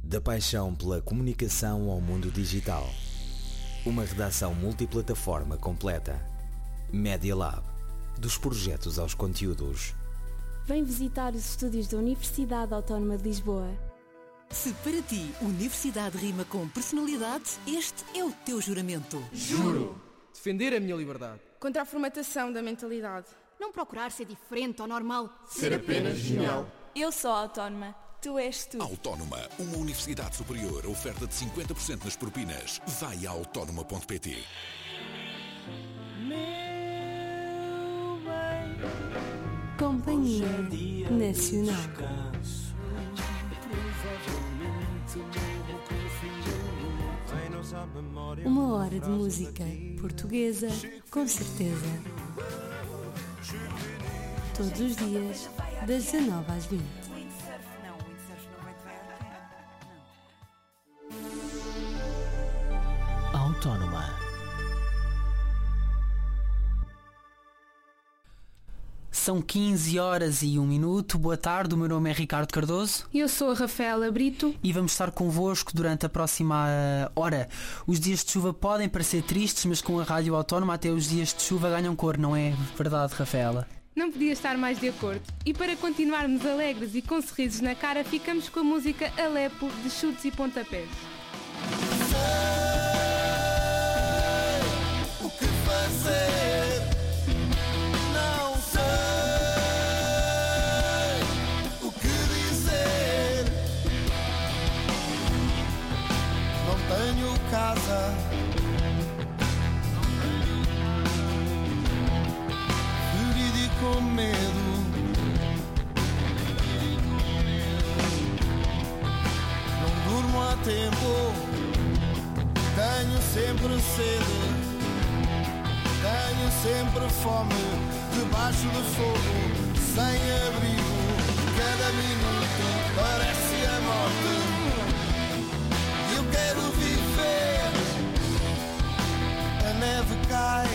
Da paixão pela comunicação ao mundo digital. Uma redação multiplataforma completa. Media Lab. Dos projetos aos conteúdos. Vem visitar os estúdios da Universidade Autónoma de Lisboa. Se para ti universidade rima com personalidade, este é o teu juramento. Juro defender a minha liberdade. Contra a formatação da mentalidade. Não procurar ser diferente ou normal. Ser apenas genial. Eu sou autónoma. Tu és tu. Autónoma, uma universidade superior, oferta de 50% nas propinas. Vai a autónoma.pt. Companhia Nacional. Uma hora de música portuguesa, com certeza. Todos os dias, das 19 às 20. Autónoma. São 15 horas e 1 minuto. Boa tarde, o meu nome é Ricardo Cardoso. Eu sou a Rafaela Brito. E vamos estar convosco durante a próxima hora. Os dias de chuva podem parecer tristes, mas com a Rádio Autónoma até os dias de chuva ganham cor, não é verdade, Rafaela? Não podia estar mais de acordo. E para continuarmos alegres e com sorrisos na cara, ficamos com a música Alepo, de Chutes e Pontapés. O que fazer? Não sei o que dizer. Não tenho casa, ferido e com medo. Não durmo há tempo. Tenho sempre sede, tenho sempre fome, debaixo de fogo, sem abrigo. Cada minuto parece a morte. Eu quero viver. A neve cai,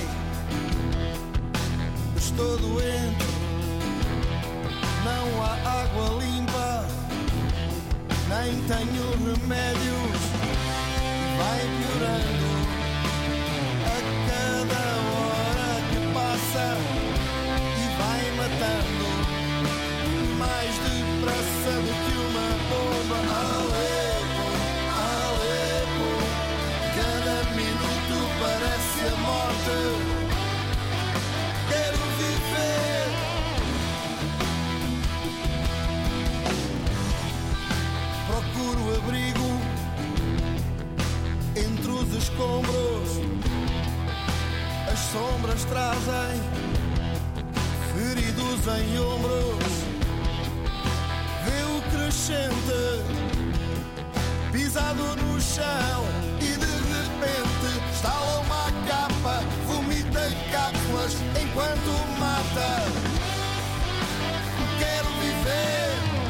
estou doente. Não há água limpa, nem tenho remédios. Vai piorando a cada hora que passa e vai matando mais depressa do que uma bomba. Alepo, Alepo, cada minuto parece a morte. Quero viver. Procuro abrigo entre os escombros, as sombras trazem feridos em ombros. Vê o crescente pisado no chão e de repente estala uma capa, vomita cápsulas enquanto mata. Quero viver.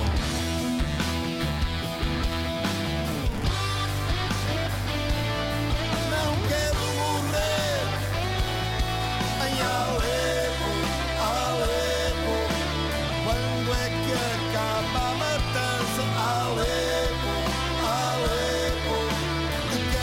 Alepo, Alepo, quando é que acaba a matança? Alepo, Alepo, de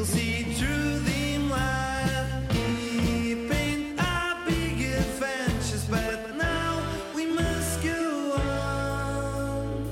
We'll see through them light. Keeping our big adventures, but now we must go on.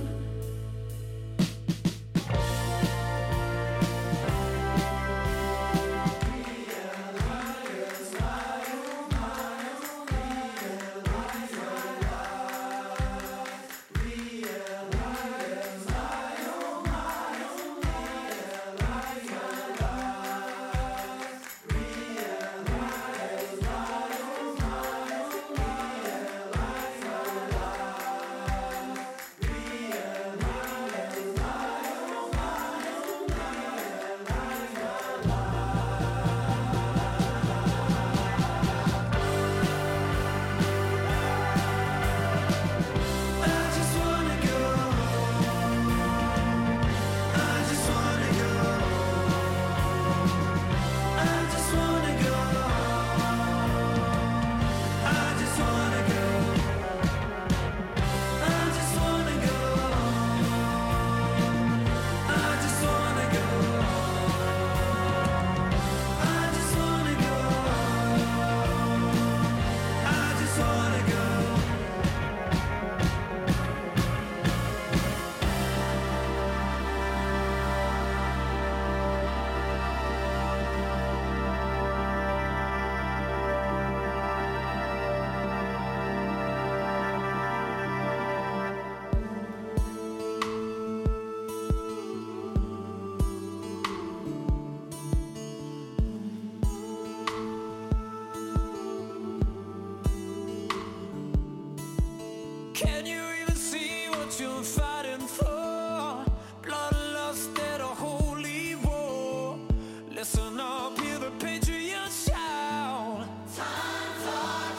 Can you even see what you're fighting for? Bloodlust at a holy war. Listen up, hear the patriots shout. Times are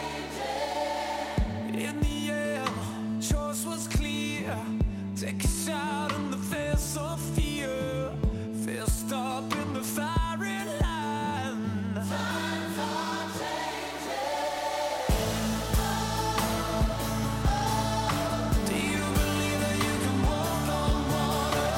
changing. In the end, choice was clear. Take a shot in the face of fear. Fist up in the firing line. Times are changing. Do you believe that you can walk on water?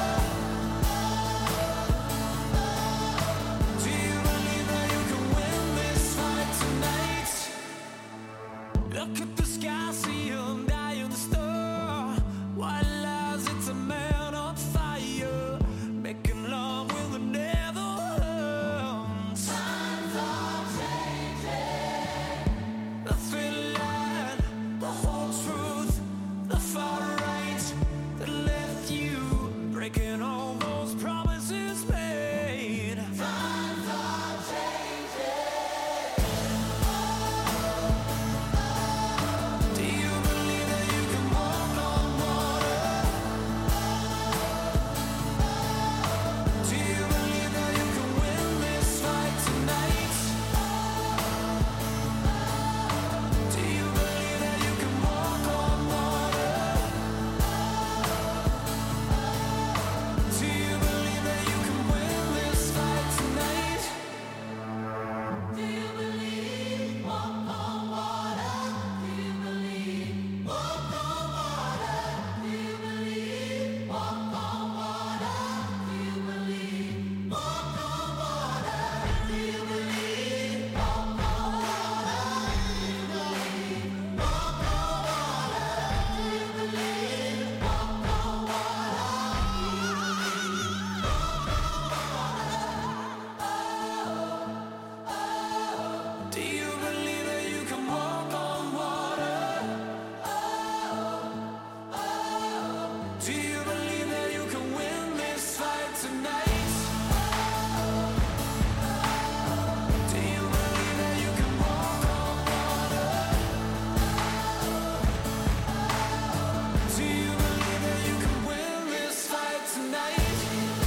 Do you believe that you can win this fight tonight? Look at the sky, see an dying star. White lies, it's a man on fire, making love with the Netherlands. Times are changing. The thin line, the whole truth, the far right that left you breaking all those promises made. Times are changing. Do you believe that you can walk on water? Do you believe that you can win this fight tonight? Do you believe that you can walk on water? Do you believe that you can win this fight tonight? Do you believe walk on water? Do you believe walk on water? Do you believe walk on water? Do you believe walk on water? Do you believe walk on water? Do you believe walk on water? Do you believe walk on water? Do you believe that you can walk on water? Do you believe that you can win this fight tonight? Do you believe that you can walk on water? Do you believe that you can win this fight tonight?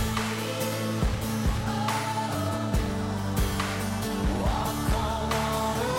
Walk on water.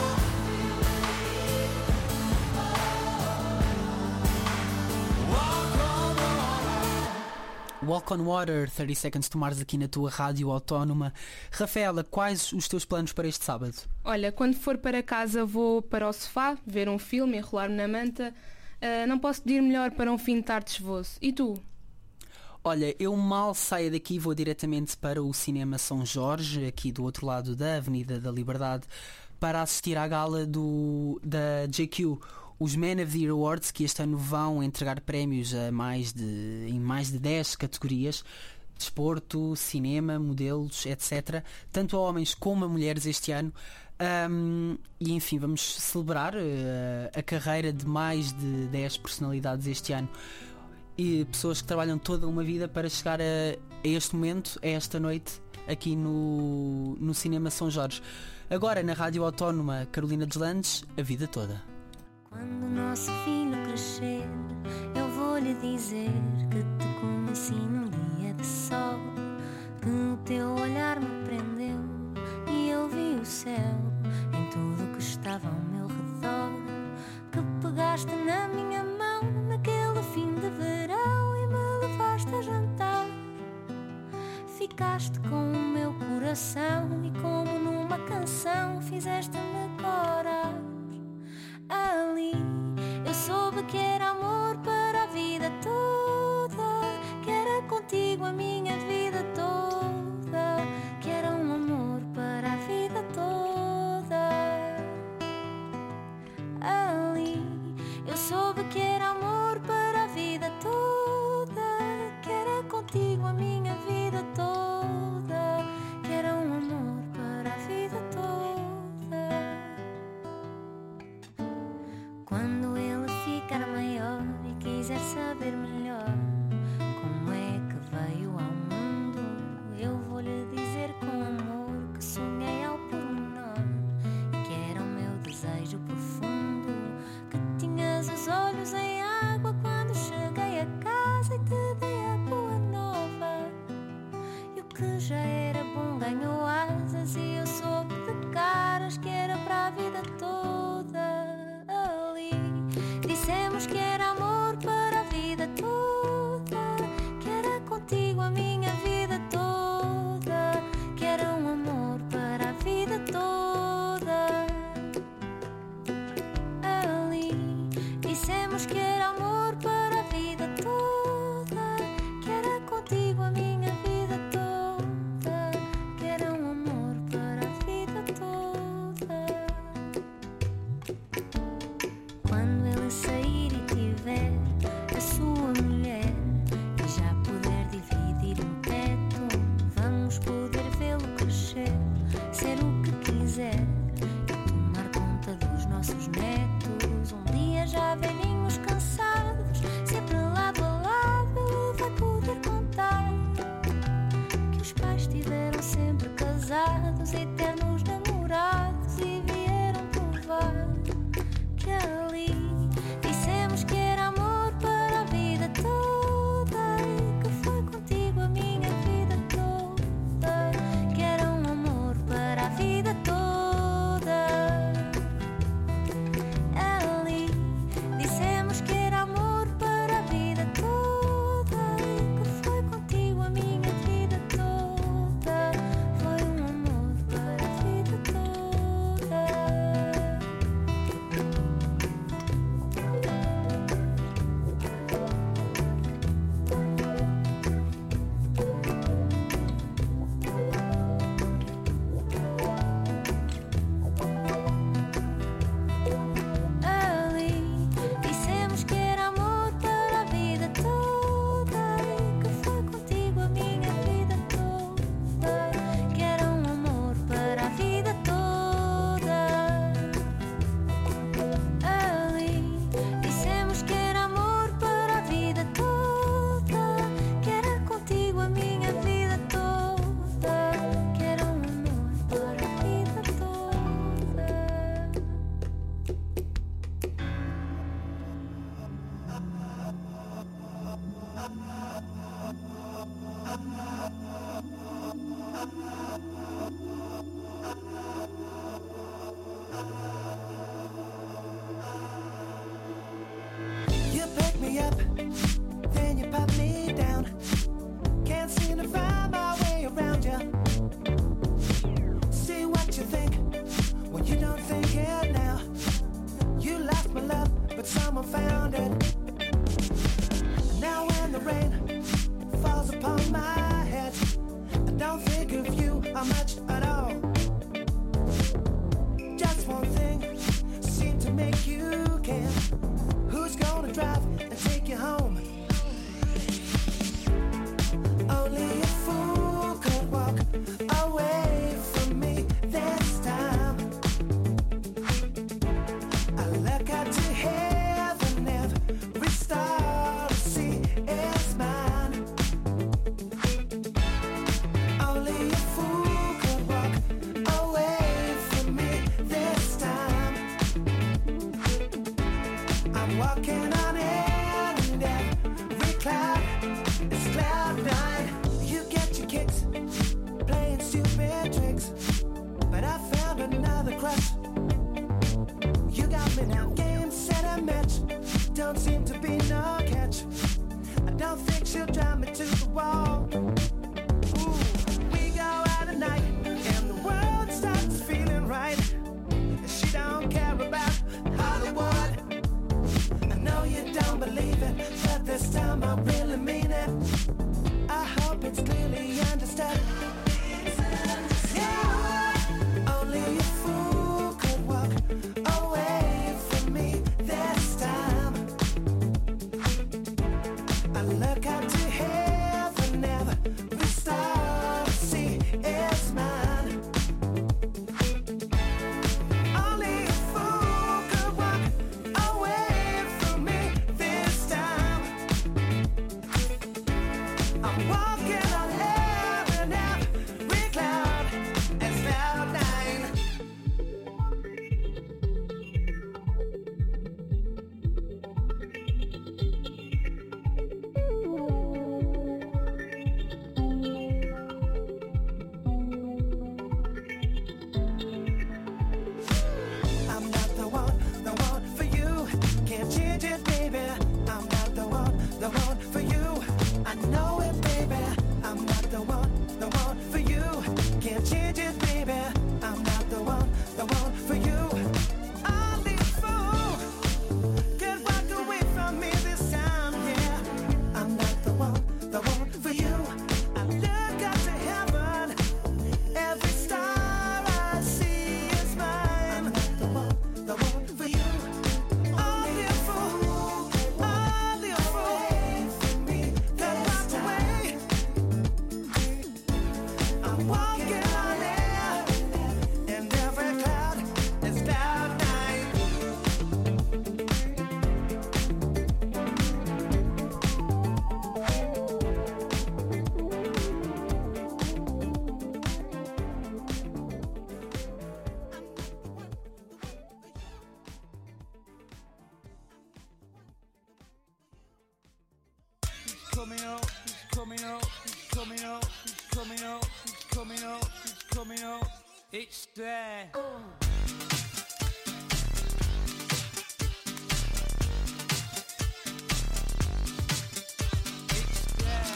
Walk on water. Walk on Water, 30 Seconds to Mars aqui na tua rádio autónoma. Rafaela, quais os teus planos para este sábado? Olha, quando for para casa vou para o sofá, ver um filme, enrolar-me na manta. Não posso pedir melhor para um fim de tarde chuvoso. E tu? Olha, eu mal saio daqui, vou diretamente para o Cinema São Jorge, aqui do outro lado da Avenida da Liberdade, para assistir à gala da JQ, os Men of the Year Awards, que este ano vão entregar prémios em mais de 10 categorias: desporto, cinema, modelos, etc. Tanto a homens como a mulheres este ano. E enfim, vamos celebrar a carreira de mais de 10 personalidades este ano. E pessoas que trabalham toda uma vida para chegar a este momento, a esta noite, aqui no Cinema São Jorge. Agora na Rádio Autónoma Carolina Deslandes, a vida toda. Quando o nosso filho crescer, eu vou-lhe dizer que te conheci num dia de sol, que o teu olhar me prendeu e eu vi o céu em tudo que estava ao meu redor, que pegaste na minha mão naquele fim de verão e me levaste a jantar. Ficaste com o meu coração e como numa canção fizeste-me corar. Ali eu soube que era amor para a vida toda, que era contigo a minha vida toda, que era um amor para a vida toda. Ali eu soube que era amor para a vida toda, que era contigo a minha vida toda, que era um amor para a vida toda. Quando ele ficar maior e quiser saber melhor como é que veio ao mundo, eu vou-lhe dizer com amor que sonhei ao pormenor e que era o meu desejo profundo, que tinhas os olhos em água quando cheguei a casa e te dei a boa nova. E o que já era bom ganhou asas e eu soube de caras que era para a vida toda. Dissemos que era amor para a vida toda, que era contigo a minha vida toda, que era um amor para a vida toda. Ali dissemos que era amor para a vida toda, que era contigo a minha vida toda, que era um amor para a vida toda. Quando ele sair e drive and take you home. Only a fool could walk away from me this time. I look out to heaven, every star to see is mine. Only a fool could walk away from me this time. I'm walking on air and every cloud is cloud nine. You get your kicks playing stupid tricks, but I found another crush. You got me now, game, set, and match. Don't seem to be no catch. I don't think she'll drive me to the wall. Ooh, we go out at night and the world starts feeling right. She don't care about Hollywood. I know you don't believe it, but this time I really mean it. I hope it's clearly understood. Yeah, only a fool could walk away from me this time. I look out to heaven, every star to see is mine. Only a fool could walk away from me this time. I'm walking on air and every cloud is cloud nine. I'm not the one for you. Can't change it, baby. I'm not the one for you. I know it, baby. I'm not the one for you. Can't change it, baby. I'm not the one for you. Only a fool can walk away from me this time, yeah. I'm not the one for you. I look up to heaven, every star I see is mine. I'm not the one for you. Only a fool can walk away. I'm walking on air, and every cloud is cloud nine. Coming out, he's coming out, he's coming out, he's coming out, he's coming out, he's coming out. It's there. It's there.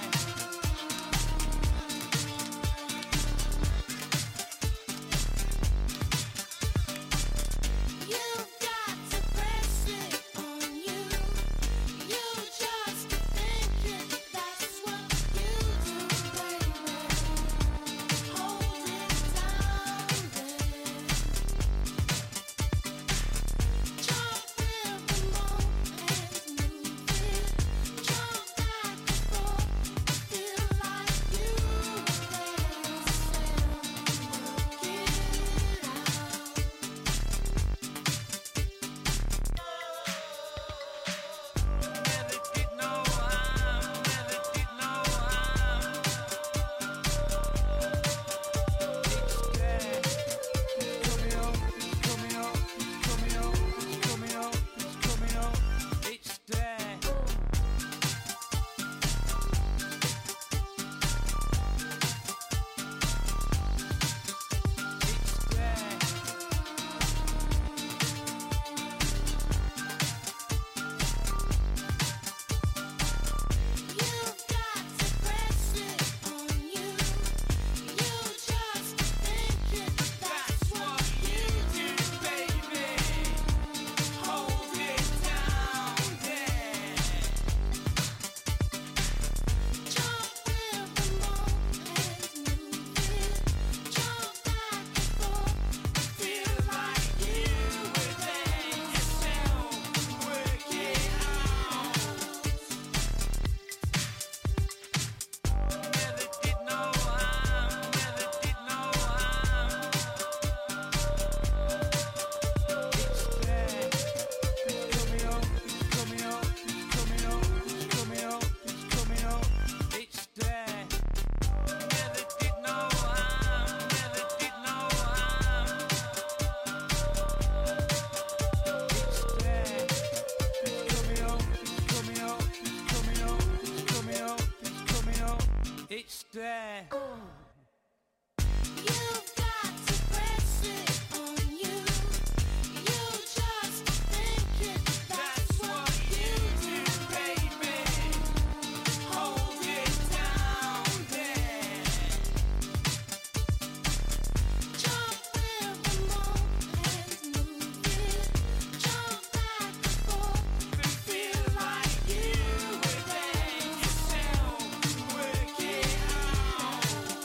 You've got to press it on you. You just think it, that's what you do, baby. Hold it down, baby. day. Work it out.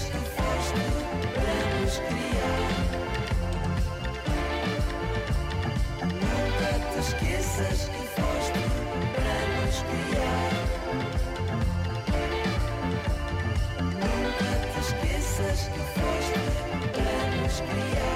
que foste para nos criar. Nunca te esqueças que foste para nos criar. Nunca te esqueças que foste para nos criar.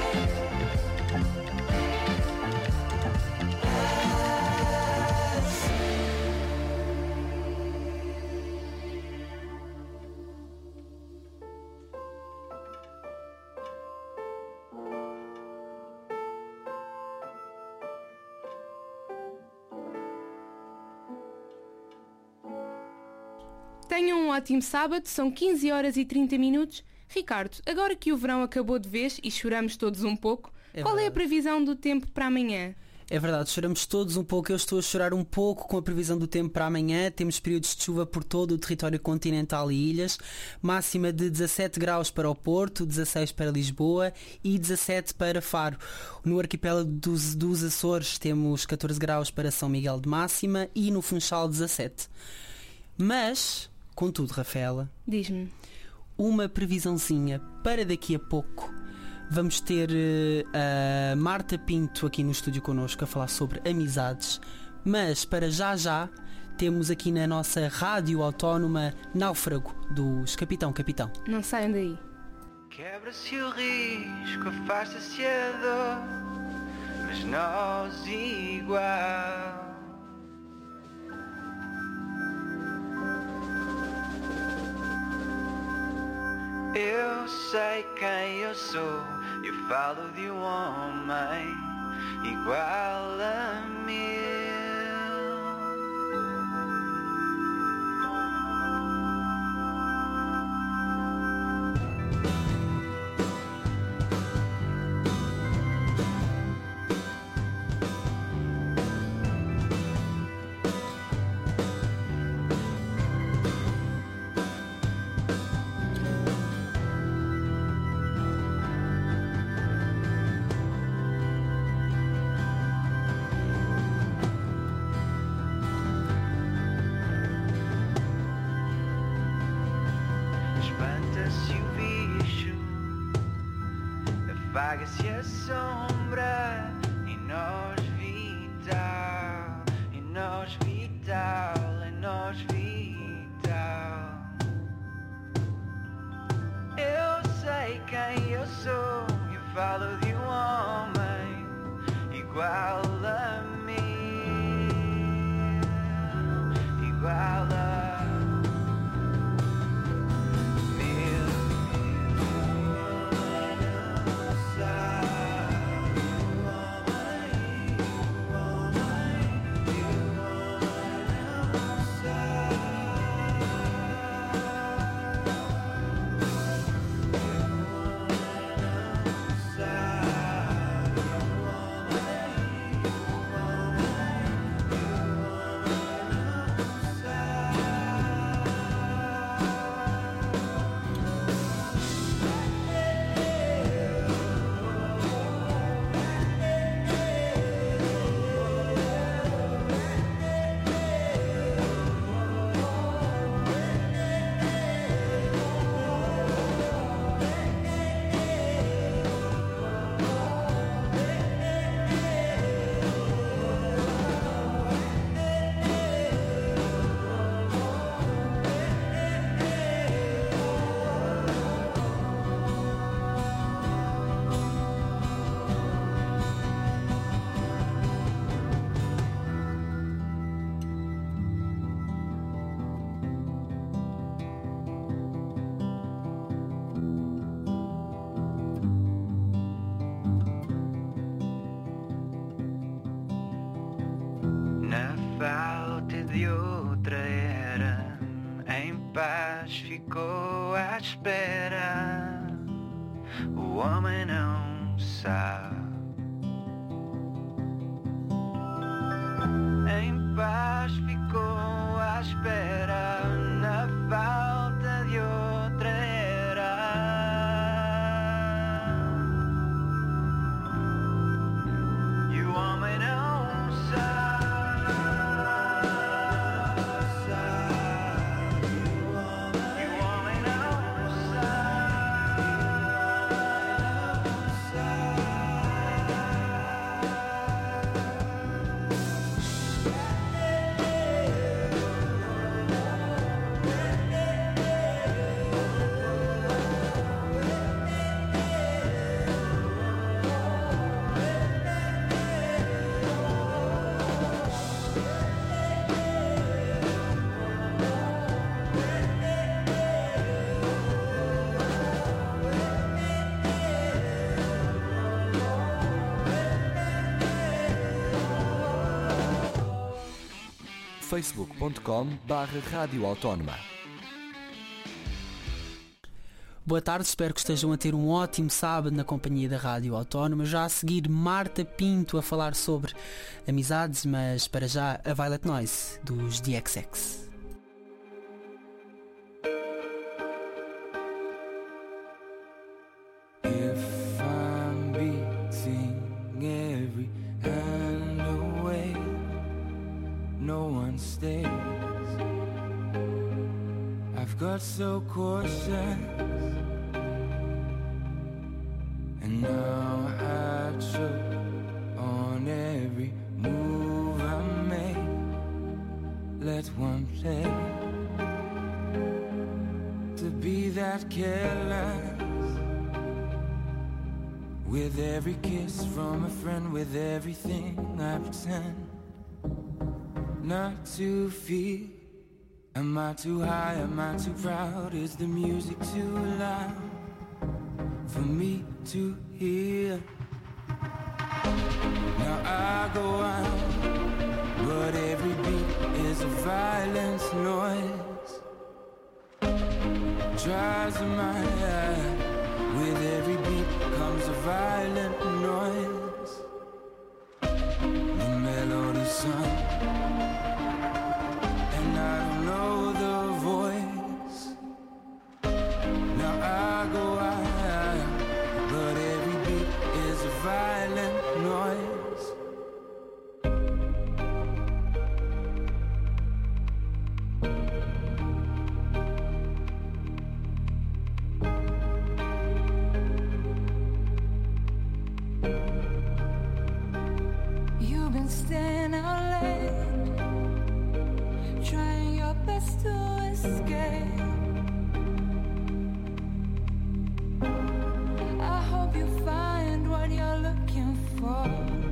Tenham um ótimo sábado, são 15 horas e 30 minutos. Ricardo, agora que o verão acabou de vez e choramos todos um pouco, qual é a previsão do tempo para amanhã? É verdade, choramos todos um pouco. Eu estou a chorar um pouco com a previsão do tempo para amanhã. Temos períodos de chuva por todo o território continental e ilhas. Máxima de 17 graus para o Porto, 16 para Lisboa e 17 para Faro. No arquipélago dos Açores temos 14 graus para São Miguel de máxima e no Funchal 17. Mas, contudo, Rafaela, diz-me, uma previsãozinha para daqui a pouco. Vamos ter a Marta Pinto aqui no estúdio connosco a falar sobre amizades. Mas para já temos aqui na nossa rádio autónoma Náufrago dos Capitão. Não saiam daí. Quebra-se o risco, afasta-se a dor, mas nós igual. Eu sei quem eu sou, eu falo de um homem igual a mim. Apaga-se a sombra em nós vital, em nós vital, em nós vital. Eu sei quem eu sou, eu falo de um homem igual a mim, igual a de outra era, em paz ficou à espera. O homem não sabe. Em paz ficou à espera, na falta de outra era. E o homem não sabe. E o homem não sabe. facebook.com/Rádio Autónoma. Boa tarde, espero que estejam a ter um ótimo sábado na companhia da Rádio Autónoma. Já a seguir, Marta Pinto a falar sobre amizades, mas para já a Violet Noise dos DXX. If I'm beating every hand away, no one stays. I've got so cautious, and now I choke on every move I make. Let one play to be that careless. With every kiss from a friend, with everything I pretend not to feel. Am I too high, am I too proud? Is the music too loud for me to hear? Now I go out, but every beat is a violent noise. Tries my eye. With every beat comes a violent noise. The melody's sung, and I don't know the voice. Now I go out, but every beat is a violent noise. You've been staying out late, trying your best to escape. I hope you find what you're looking for.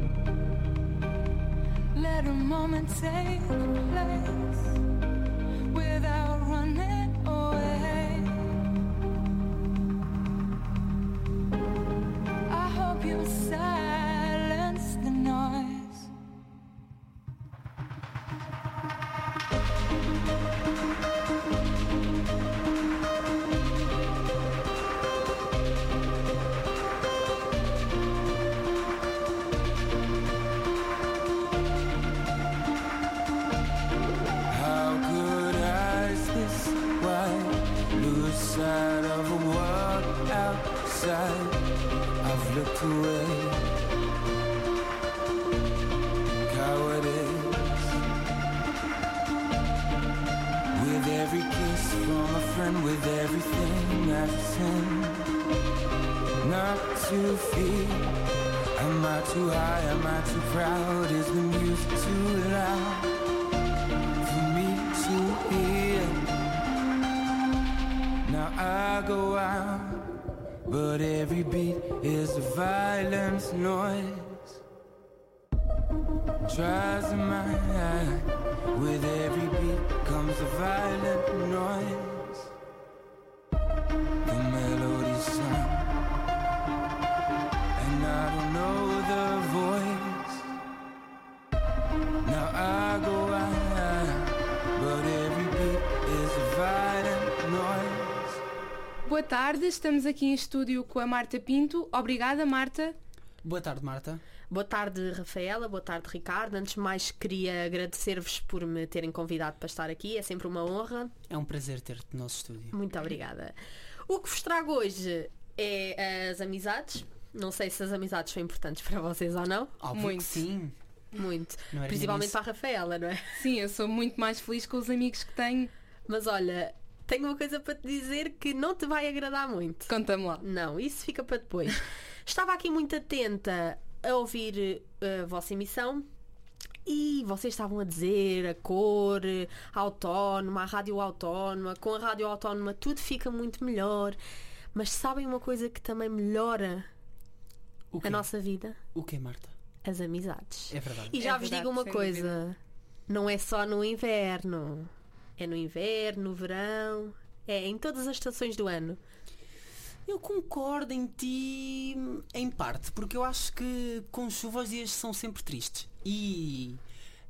Let a moment take place without running away. I hope you silence the noise. How could eyes this wide lose sight of a world outside? I've looked away, cowardice. With every kiss from a friend, with everything I pretend not to feel. Am I too high, am I too proud? Is the music too loud for me to hear? Now I go out, but every beat is a violent noise. Tries my eye, with every beat comes a violent noise. The melody's sung, and I don't know the voice. Now I go out, but every beat is a violent noise. Boa tarde, estamos aqui em estúdio com a Marta Pinto. Obrigada, Marta. Boa tarde, Marta. Boa tarde, Rafaela. Boa tarde, Ricardo. Antes de mais, queria agradecer-vos por me terem convidado para estar aqui. É sempre uma honra. É um prazer ter-te no nosso estúdio. Muito obrigada. O que vos trago hoje é as amizades. Não sei se as amizades são importantes para vocês ou não. Óbvio Muito. que sim. Muito. Não era Principalmente isso. para a Rafaela, não é? Sim, eu sou muito mais feliz com os amigos que tenho. Mas olha, tenho uma coisa para te dizer que não te vai agradar muito. Conta-me lá. Não, isso fica para depois. Estava aqui muito atenta a ouvir a vossa emissão e vocês estavam a dizer a cor autónoma, a rádio autónoma. Com a rádio autónoma tudo fica muito melhor. Mas sabem uma coisa que também melhora a nossa vida? O quê, Marta? As amizades. É verdade. E já É vos verdade, digo uma sem coisa, dúvida. não é só no inverno. É no inverno, no verão, é em todas as estações do ano. Eu concordo em ti em parte, porque eu acho que com chuva os dias são sempre tristes. E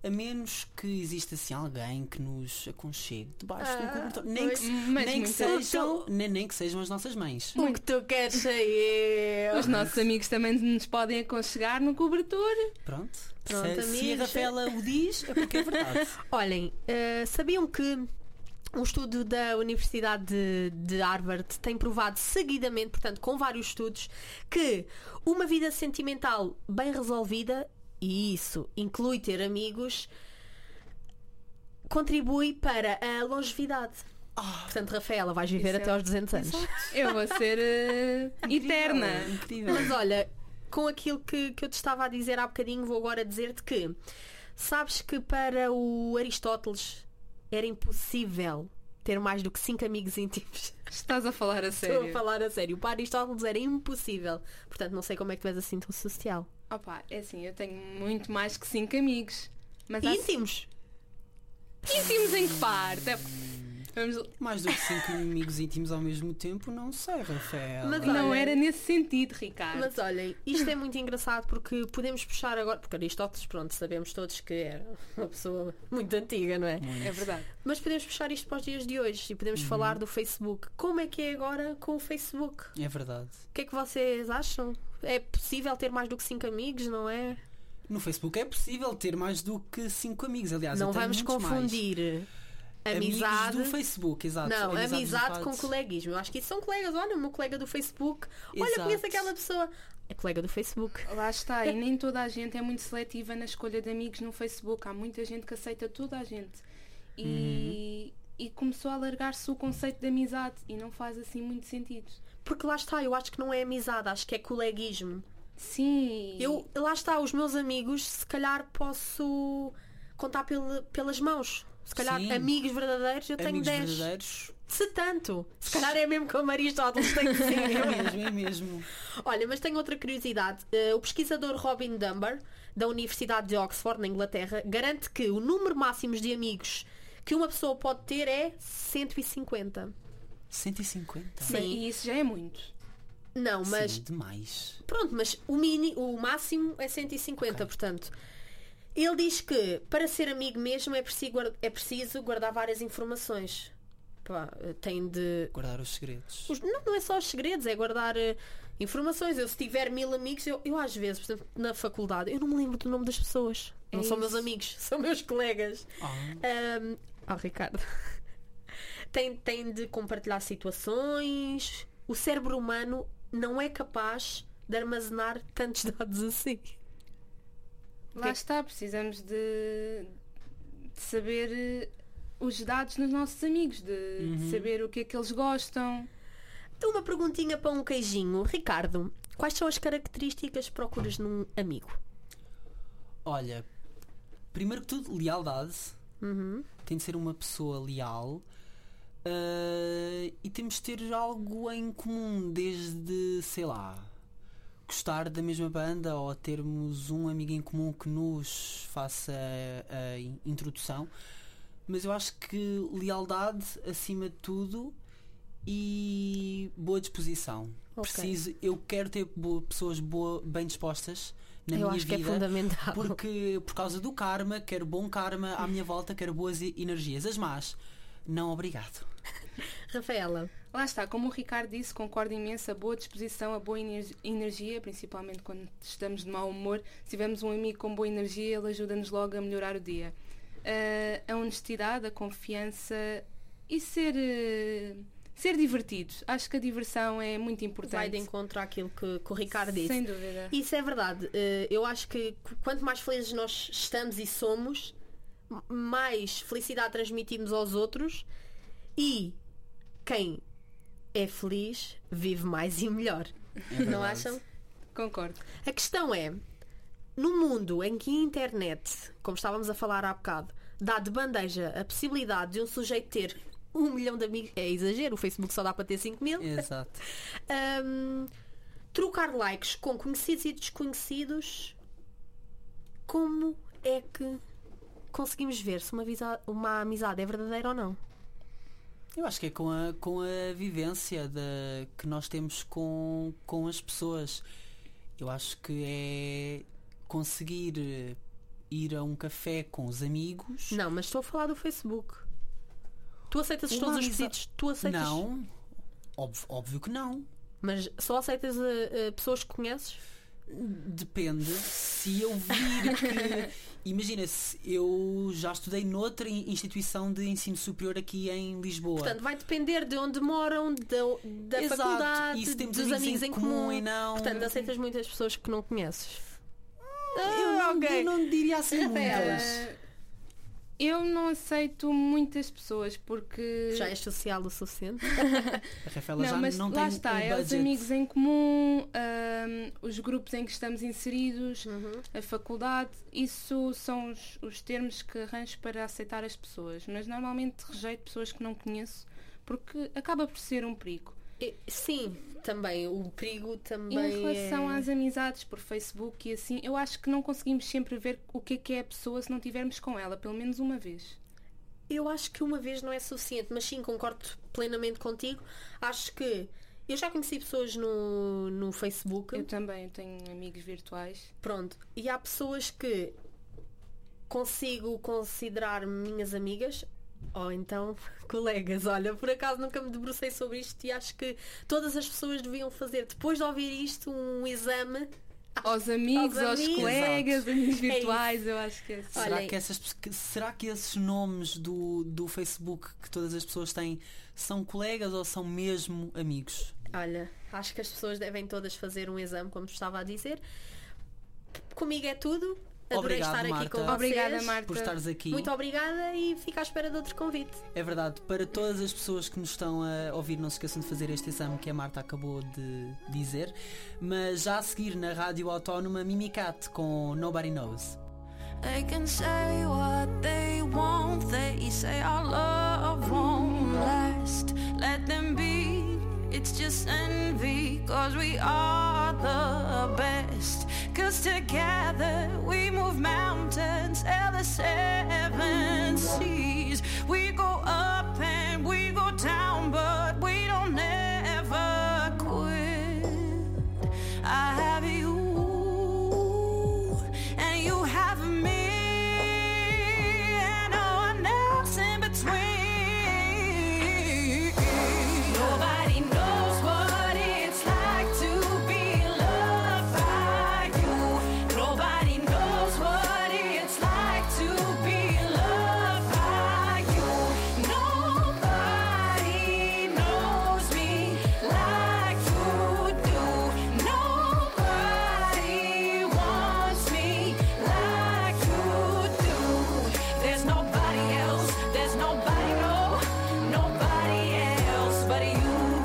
A menos que exista assim alguém que nos aconchegue debaixo de um cobertor. Nem pois. que, Mas nem, que muita- sejam, nem que sejam as nossas mães. O que tu queres sair? Os nossos amigos também nos podem aconchegar no cobertor. Pronto. Pronto, Se a amigos. Rafaela o diz, é porque é verdade. Olhem, sabiam que um estudo da Universidade de Harvard tem provado seguidamente, portanto, com vários estudos, que uma vida sentimental bem resolvida, e isso inclui ter amigos, contribui para a longevidade. Portanto, Rafaela, vais viver Isso até é- aos 200 anos. Eu vou ser eterna. Incrível. Mas olha, com aquilo que eu te estava a dizer há bocadinho, vou agora dizer-te que sabes que para o Aristóteles era impossível ter mais do que 5 amigos íntimos. Estás a falar a sério? Estou a falar a sério. Para Aristóteles era impossível. Portanto, não sei como é que tu és assim tão social. Opa, é assim, eu tenho muito mais que 5 amigos. Mas há- Íntimos? Íntimos em que parte? Vamos... Mais do que 5 amigos íntimos ao mesmo tempo, não sei, Rafael. Mas Não olha, era nesse sentido, Ricardo. Mas olhem, isto é muito engraçado porque podemos puxar agora, porque Aristóteles, pronto, sabemos todos que era uma pessoa muito antiga, não é? É verdade. Mas podemos puxar isto para os dias de hoje e podemos falar do Facebook. Como é que é agora com o Facebook? É verdade. O que é que vocês acham? É possível ter mais do que 5 amigos, não é? No Facebook é possível ter mais do que 5 amigos. Aliás, Não eu tenho vamos muitos mais. confundir amizade Amigos do Facebook, exato. Não, amizade com privados. coleguismo. Eu acho que isso são colegas. Olha, o meu colega do Facebook. Olha, Exato. conheço aquela pessoa. É colega do Facebook. Lá está, e nem toda a gente é muito seletiva na escolha de amigos no Facebook. Há muita gente que aceita toda a gente. E começou a alargar-se o conceito de amizade e não faz assim muito sentido. Porque lá está, eu acho que não é amizade, acho que é coleguismo. Sim. Lá está, os meus amigos, se calhar posso contar pelas mãos. Se calhar Sim. amigos verdadeiros eu tenho Amigos 10. verdadeiros. Se tanto. Se calhar é mesmo como Aristóteles tem que ser. É mesmo. Olha, mas tenho outra curiosidade. O pesquisador Robin Dunbar, da Universidade de Oxford, na Inglaterra, garante que o número máximo de amigos que uma pessoa pode ter é 150. 150? Sim. E isso já é muito. Não, mas... Sim, demais. Pronto, mas o máximo é 150, portanto. Ele diz que para ser amigo mesmo é preciso guardar várias informações. Pá, tem de... Guardar os segredos. Não é só os segredos, é guardar informações. Eu se tiver 1000 amigos, eu às vezes, por exemplo, na faculdade, eu não me lembro do nome das pessoas. Não são meus amigos, são meus colegas. Ricardo. Tem de compartilhar situações. O cérebro humano não é capaz de armazenar tantos dados assim. Lá está, precisamos de saber os dados nos nossos amigos, de saber o que é que eles gostam. Então, uma perguntinha para um queijinho. Ricardo, quais são as características que procuras num amigo? Olha, primeiro que tudo, lealdade. Tem de ser uma pessoa leal. E temos de ter algo em comum, desde, sei lá, gostar da mesma banda ou termos um amigo em comum que nos faça a introdução. Mas eu acho que lealdade acima de tudo e boa disposição. Ok. Eu quero ter pessoas bem dispostas na Eu minha acho que vida, é fundamental. porque por causa do karma, quero bom karma à minha volta, quero boas energias. As más, não obrigado. Rafaela. Lá está, como o Ricardo disse, concordo imenso, a boa disposição, a boa energia, principalmente quando estamos de mau humor. Se tivermos um amigo com boa energia, ele ajuda-nos logo a melhorar o dia. A honestidade, a confiança e ser divertido. Acho que a diversão é muito importante. Vai de encontro àquilo que o Ricardo disse. Sem dúvida. Isso é verdade. Eu acho que quanto mais felizes nós estamos e somos, mais felicidade transmitimos aos outros, e quem é feliz vive mais e melhor. Não acham? Concordo. A questão é, no mundo em que a internet, como estávamos a falar há bocado, dá de bandeja a possibilidade de um sujeito ter 1 milhão de amigos, é exagero, o Facebook só dá para ter 5 mil. Exato. Trocar likes com conhecidos e desconhecidos, como é que conseguimos ver se uma amizade é verdadeira ou não? Eu acho que é com a vivência que nós temos com as pessoas. Eu acho que é conseguir ir a um café com os amigos. Não, mas estou a falar do Facebook. Tu aceitas todos os pedidos? Tu aceitas? Não, óbvio que não. Mas só aceitas pessoas que conheces? Depende. Se eu vir que... Imagina, se eu já estudei noutra instituição de ensino superior aqui em Lisboa. Portanto, vai depender de onde moram, da Exato. faculdade, E se temos dos amigos em comum e não. Portanto, aceitas muitas pessoas que não conheces. Eu não diria assim muitas. Eu não aceito muitas pessoas porque... Já és social o suficiente? A Rafaela já mas não lá tem está, é os budget. amigos em comum, os grupos em que estamos inseridos, a faculdade, isso são os termos que arranjo para aceitar as pessoas. Mas normalmente rejeito pessoas que não conheço porque acaba por ser um perigo. Sim, também. O perigo também em relação às amizades por Facebook e assim, eu acho que não conseguimos sempre ver o que é a pessoa se não estivermos com ela, pelo menos uma vez. Eu acho que uma vez não é suficiente, mas sim, concordo plenamente contigo. Acho que eu já conheci pessoas no Facebook. Eu também, eu tenho amigos virtuais. Pronto, e há pessoas que consigo considerar minhas amigas ou então colegas. Olha, por acaso nunca me debrucei sobre isto e acho que todas as pessoas deviam fazer, depois de ouvir isto, um exame aos amigos, aos colegas, amigos virtuais. Eu acho que é assim. Será que esses nomes do Facebook que todas as pessoas têm são colegas ou são mesmo amigos? Olha, acho que as pessoas devem todas fazer um exame, como estava a dizer. Comigo é tudo. Adorei estar aqui Marta. com vocês. Obrigada, Marta, por estares aqui. Muito obrigada e fico à espera de outro convite. É verdade, para todas as pessoas que nos estão a ouvir, não se esqueçam de fazer este exame que a Marta acabou de dizer. Mas já a seguir na Rádio Autónoma, Mimicat com Nobody Knows. They can say what they want, they say our love won't last. Let them be, it's just envy, cause we are the best. Cause together we move mountains, sail the seven seas. We go up and we go down, but we don't ever quit. I have you, and you have me, and no one else in between. Nobody knows what it's like to be loved by you. Nobody knows what it's like to be loved by you. Nobody knows me like you do. Nobody wants me like you do. There's nobody else, there's nobody, no, nobody else but you.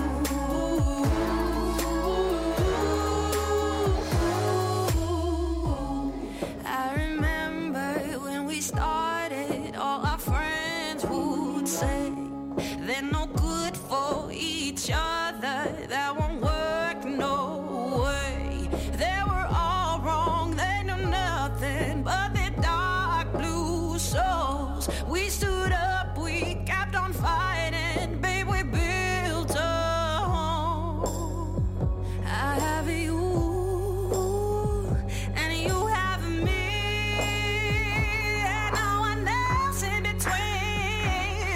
I remember when we started, all our friends would say they're no good for each other, that won't work no way. They were all wrong, they knew nothing but their dark blue souls. We stood up, we kept on fighting, babe, we built a home. I have you, and you have me, and no one else in between.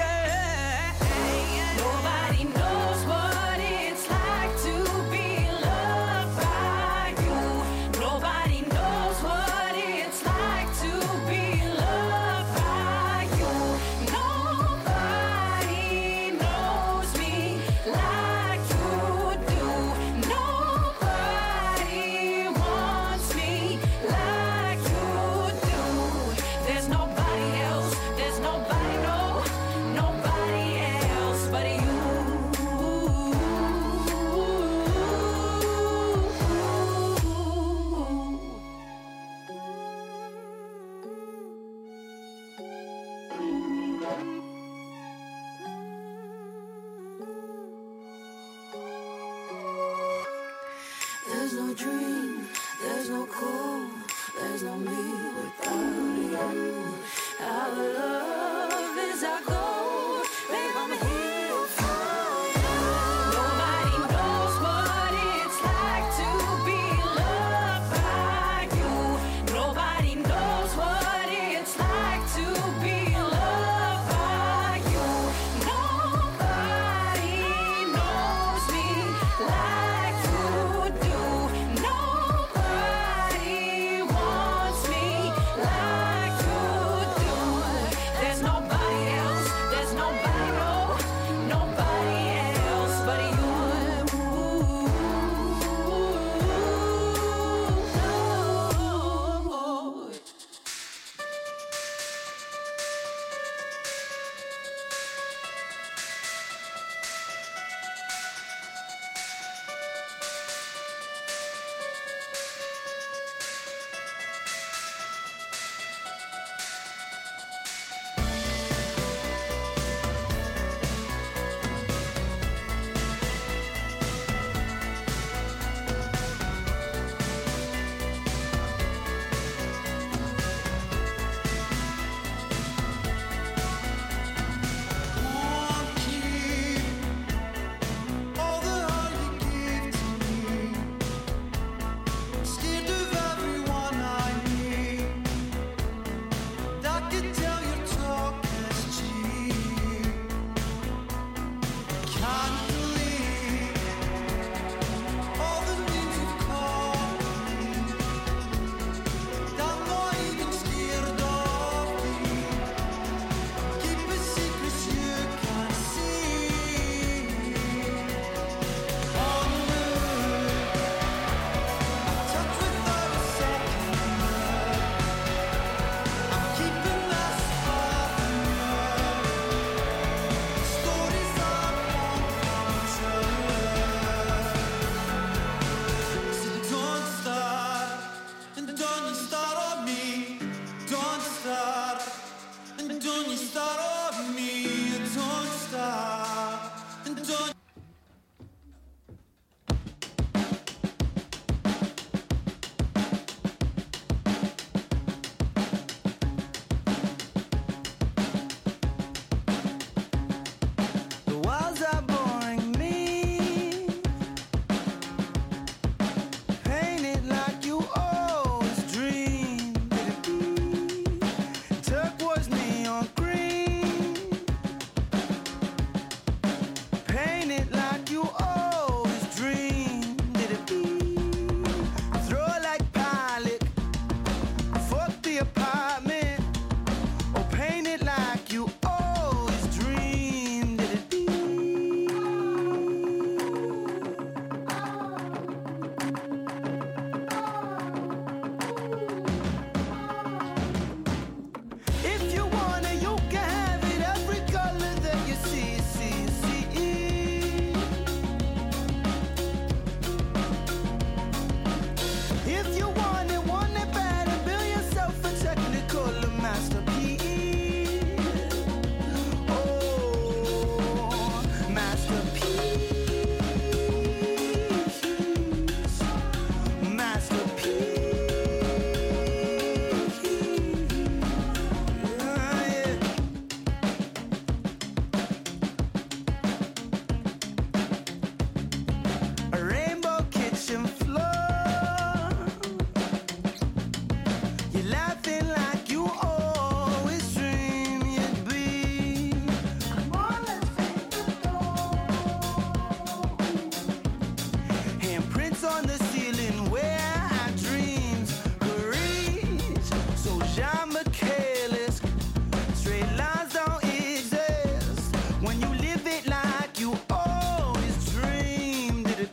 Nobody knows what it's like to be loved by you. Nobody knows what it's like to be loved by you. Nobody knows me like you do. Nobody wants me like you do. There's nobody else, there's nobody, no, nobody else but you. There's no dream, there's no cold, there's no me without you. Our love is our goal, babe, I'm here for you. Nobody knows what it's like to be loved by you. Nobody knows what lights on the ceiling where our dreams could reach. So Jean Michaelis, straight lines don't exist when you live it like you always dreamed it.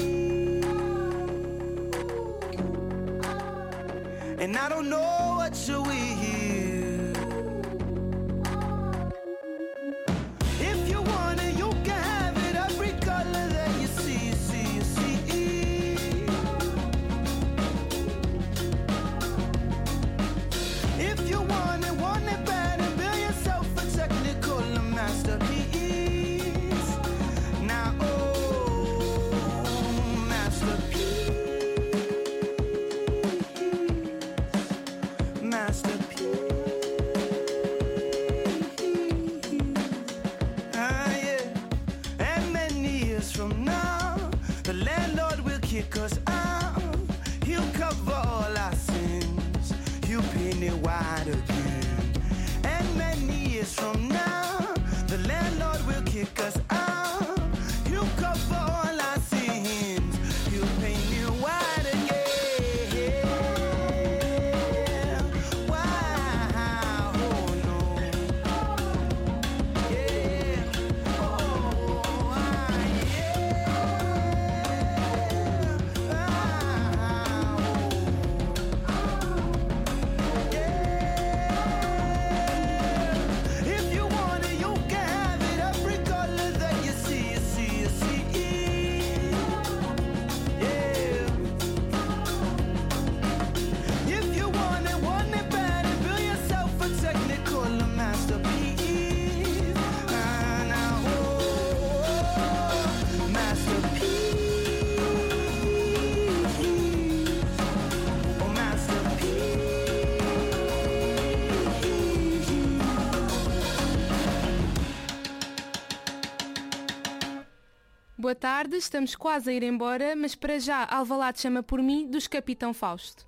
And I don't know what you will. If you want it, you can have it. Every color that you see, see, see. If you want it bad, and build yourself a technical masterpiece. Now, oh, masterpiece. Masterpiece. Ah, yeah. And many years from now, the landlord will kick us out. He'll cover all our sins. He'll paint it white again. And many years from now, the landlord will kick us out. He'll cover all our sins. He'll paint it white again. Wow, oh no. Yeah. Oh, if you want it, you can have it. Every color that you see, see, see. Yeah. If you want it bad, and build yourself a technical masterpiece. Ah, now, oh, masterpiece. Oh, masterpiece. Boa tarde, estamos quase a ir embora, mas para já Alvalade chama por mim dos Capitão Fausto.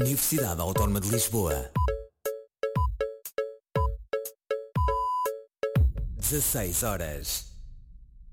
Universidade Autónoma de Lisboa. 16 horas.